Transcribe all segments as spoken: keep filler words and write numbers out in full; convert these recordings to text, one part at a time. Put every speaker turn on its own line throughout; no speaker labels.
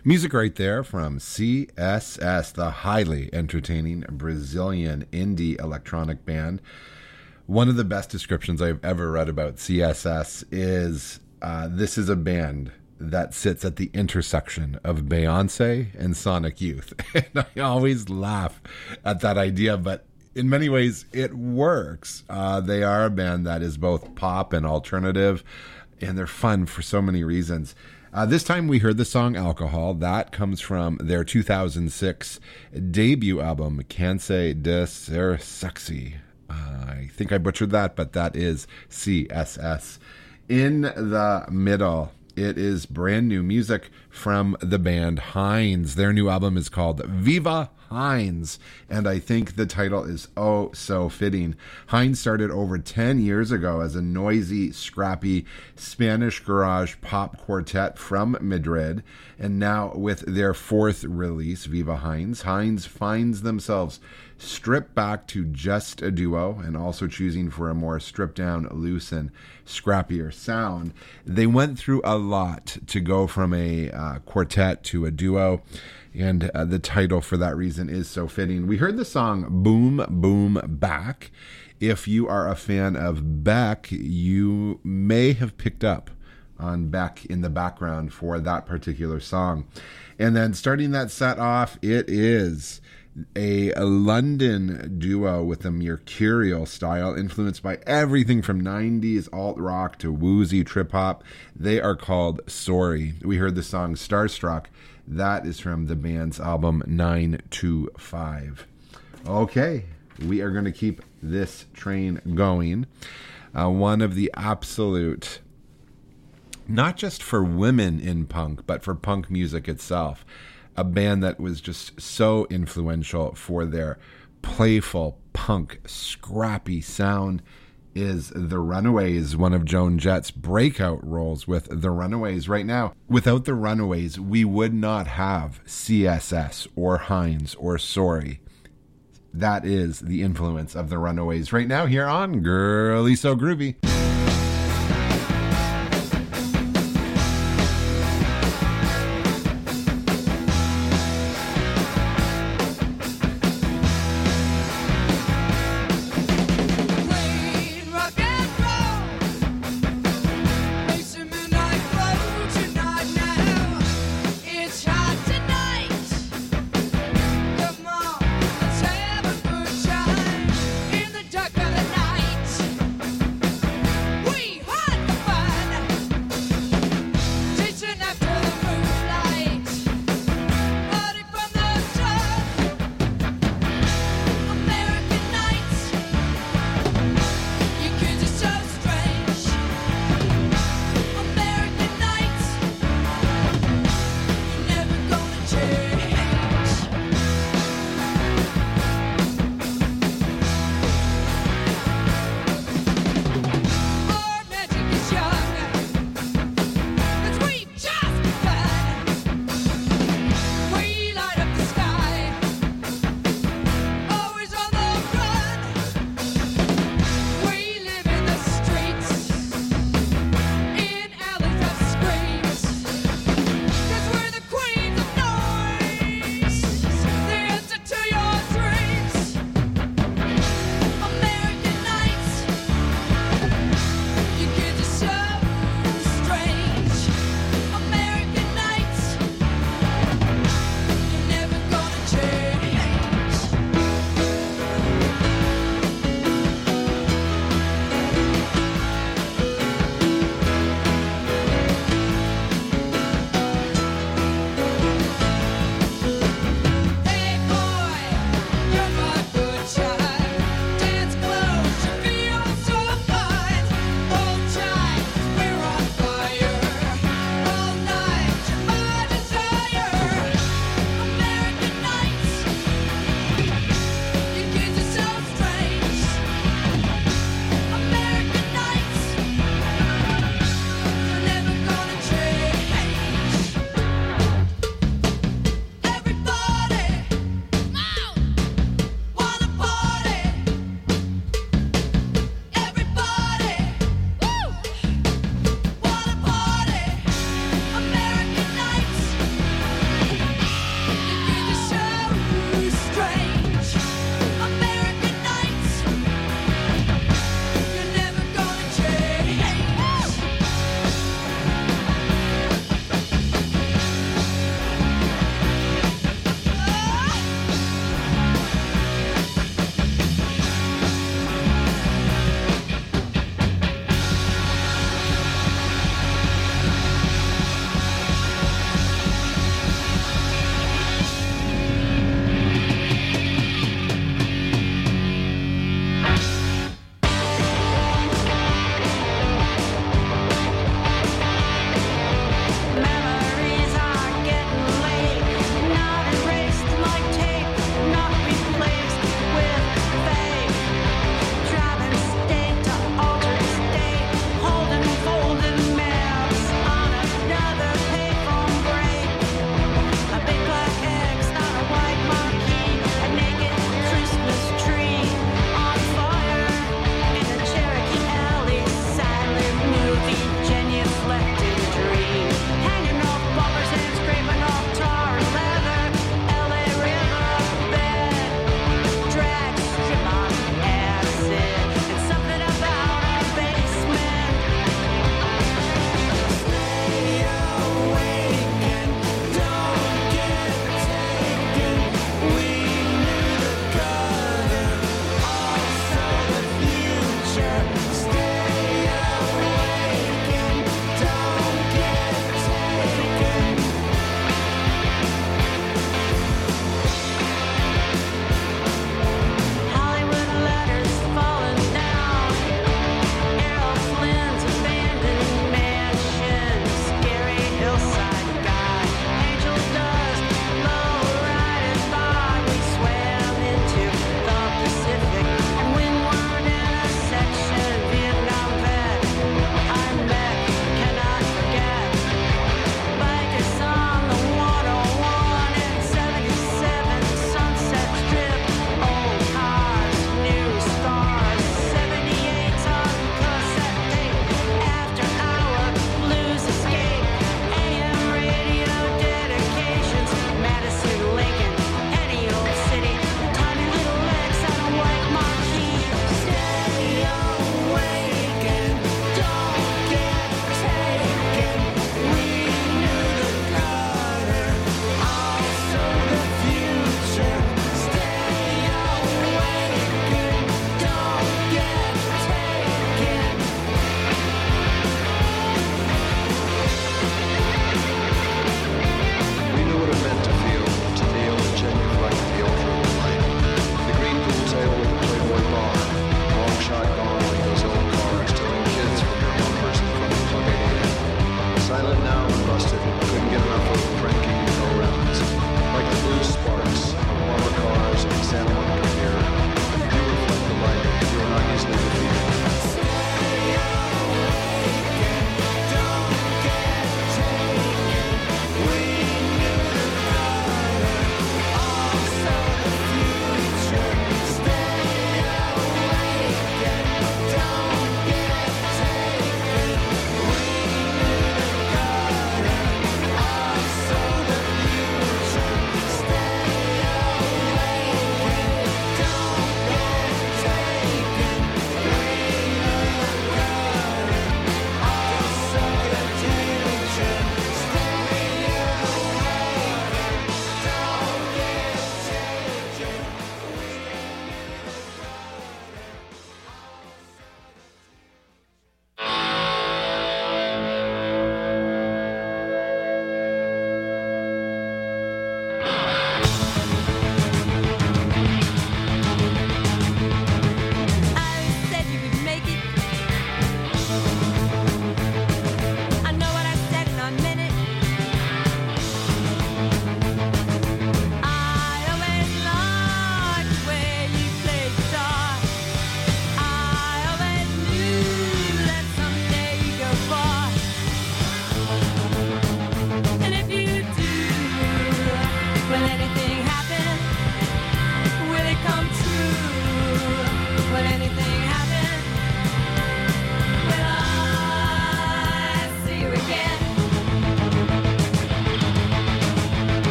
Music right there from C S S, the highly entertaining Brazilian indie electronic band. One of the best descriptions I've ever read about C S S is uh, this is a band that sits at the intersection of Beyonce and Sonic Youth. And I always laugh at that idea, but in many ways it works. Uh, they are a band that is both pop and alternative, and they're fun for so many reasons. Uh, this time we heard the song Alcohol. That comes from their two thousand six debut album, Canse de Ser Sexy. Uh, I think I butchered that, but that is C S S. In the middle, it is brand new music from the band Heinz. Their new album is called Viva Heinz, and I think the title is oh so fitting. Heinz started over ten years ago as a noisy, scrappy Spanish garage pop quartet from Madrid, and now with their fourth release, Viva Heinz, Heinz finds themselves stripped back to just a duo and also choosing for a more stripped down, loose, and scrappier sound. They went through a lot to go from a uh, quartet to a duo, and uh, the title for that reason is so fitting. We heard the song Boom Boom Back. If you are a fan of Beck, you may have picked up on Beck in the background for that particular song. And then starting that set off, it is a, a London duo with a mercurial style influenced by everything from nineties alt rock to woozy trip hop. They are called Sorry. We heard the song Starstruck. That is from the band's album nine two five. Okay, we are going to keep this train going. Uh, one of the absolute, not just for women in punk, but for punk music itself, a band that was just so influential for their playful, punk, scrappy sound is The Runaways, one of Joan Jett's breakout roles with The Runaways right now. Without The Runaways, we would not have C S S or Heinz or Sorry. That is the influence of The Runaways right now here on Girly So Groovy.
Dark of the night.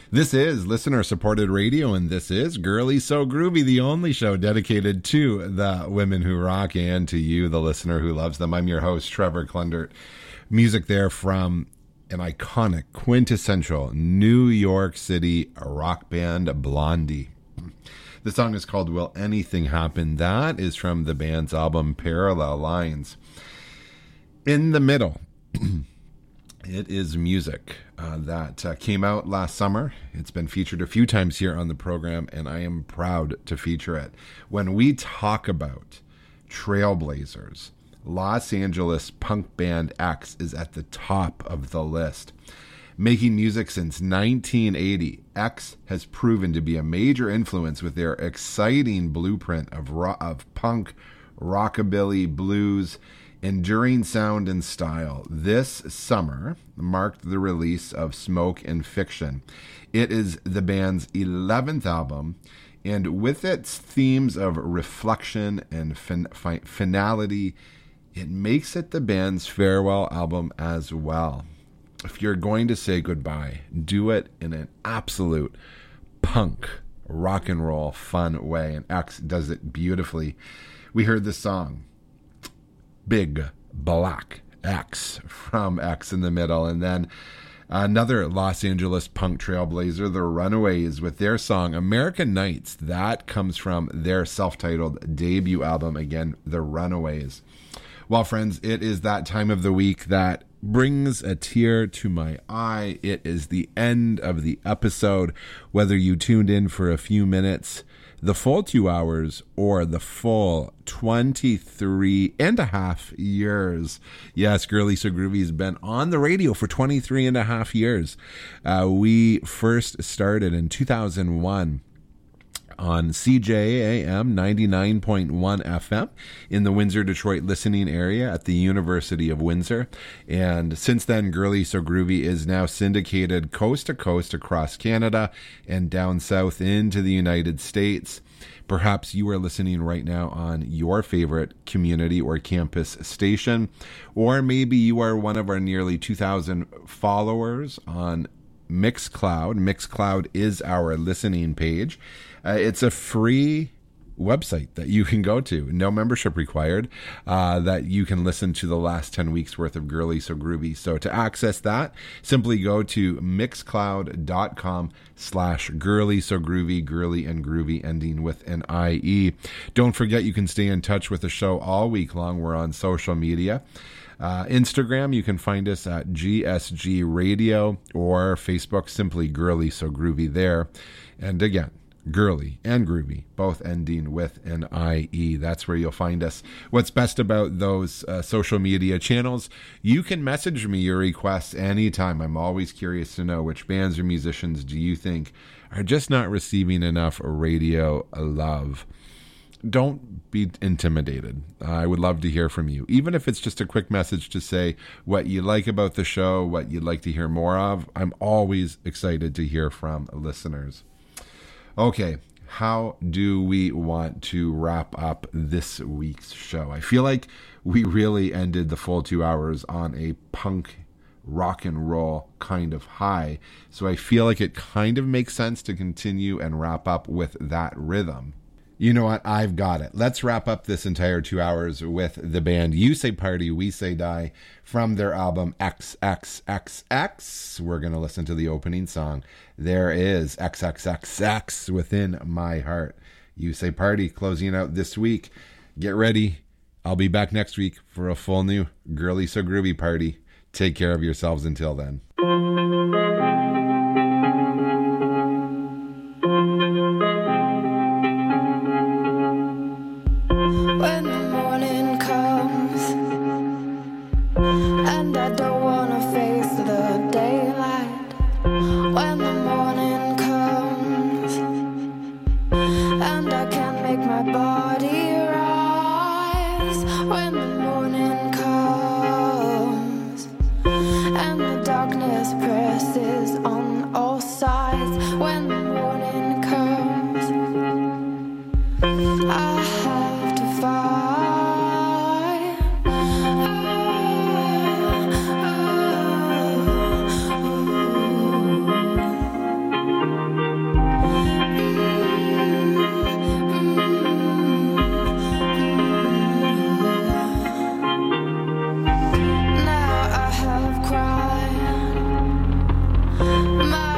This is listener-supported radio, and this is Girly So Groovy, the only show dedicated to the women who rock and to you, the listener who loves them. I'm your host, Trevor Klundert. Music there from an iconic, quintessential New York City rock band, Blondie. The song is called Will Anything Happen? That is from the band's album Parallel Lines. In the middle, it is music uh, that uh, came out last summer. It's been featured a few times here on the program, and I am proud to feature it. When we talk about trailblazers, Los Angeles punk band X is at the top of the list. Making music since nineteen eighty, X has proven to be a major influence with their exciting blueprint of ro- of punk, rockabilly, blues, enduring sound and style. This summer marked the release of Smoke and Fiction. It is the band's eleventh album, and with its themes of reflection and fin- fi- finality, it makes it the band's farewell album as well. If you're going to say goodbye, do it in an absolute punk, rock and roll, fun way, and X does it beautifully. We heard the song Big Black X from X in the middle, and then another Los Angeles punk trailblazer, the Runaways, with their song American Nights. That comes from their self-titled debut album, again, the Runaways. Well, friends, it is that time of the week that brings a tear to my eye. It is the end of the episode. Whether you tuned in for a few minutes, the full two hours, or the full twenty-three and a half years. Yes, Girly So Groovy has been on the radio for twenty-three and a half years. Uh, we first started in two thousand one. On C J A M ninety-nine point one F M in the Windsor, Detroit listening area at the University of Windsor. And since then, Girly So Groovy is now syndicated coast to coast across Canada and down south into the United States. Perhaps you are listening right now on your favorite community or campus station, or maybe you are one of our nearly two thousand followers on Mixcloud. Mixcloud is our listening page. Uh, it's a free website that you can go to, no membership required, uh, that you can listen to the last ten weeks worth of Girly So Groovy. So to access that, simply go to mixcloud.com slash Girly So Groovy, girly and groovy ending with an I E. Don't forget, you can stay in touch with the show all week long. We're on social media. Uh, Instagram, you can find us at G S G Radio, or Facebook, simply Girly So Groovy there. And again, Girly and Groovy, both ending with an I E. That's where you'll find us. What's best about those uh, social media channels, you can message me your requests anytime. I'm always curious to know which bands or musicians do you think are just not receiving enough radio love. Don't be intimidated. I would love to hear from you, even if it's just a quick message to say what you like about the show, what you'd like to hear more of. I'm always excited to hear from listeners. Okay, how do we want to wrap up this week's show? I feel like we really ended the full two hours on a punk rock and roll kind of high, so I feel like it kind of makes sense to continue and wrap up with that rhythm. You know what? I've got it. Let's wrap up this entire two hours with the band You Say Party, We Say Die from their album X X X X. We're going to listen to the opening song. There is X X X X Within My Heart. You Say Party closing out this week. Get ready. I'll be back next week for a full new Girly So Groovy party. Take care of yourselves until then.
When the morning comes and I don't wanna face the daylight, when the morning comes and I can't make my body rise, when the morning comes and the darkness presses on all sides, when the morning comes, I have to fight.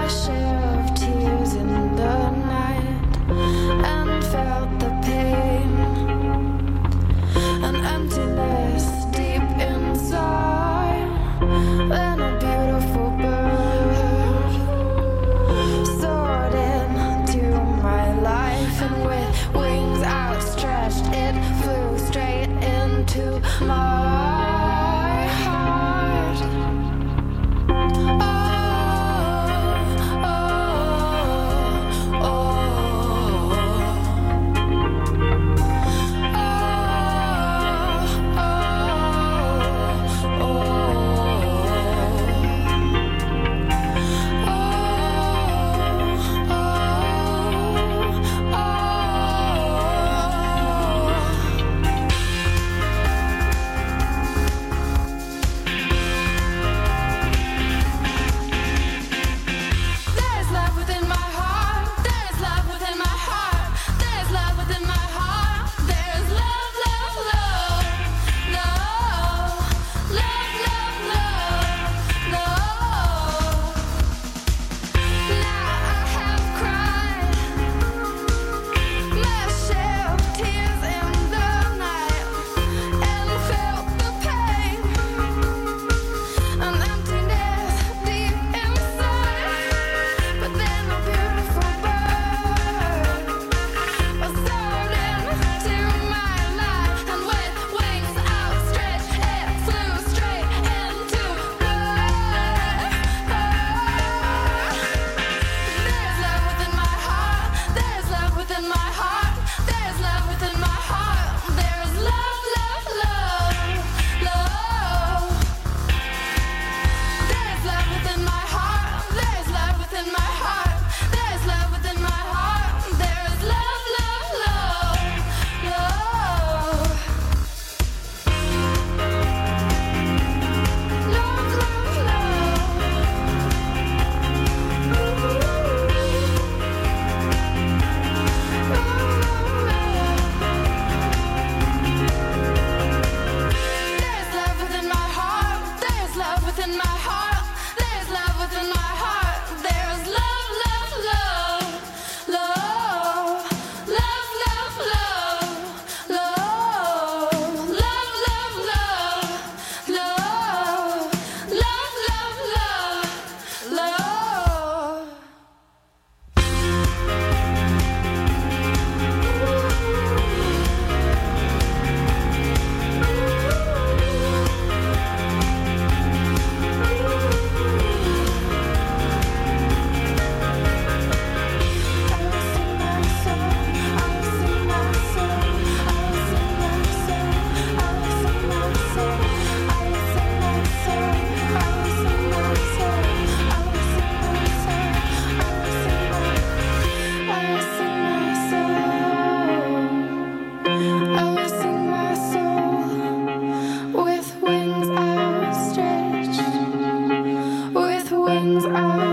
wings outstretched, with wings outstretched.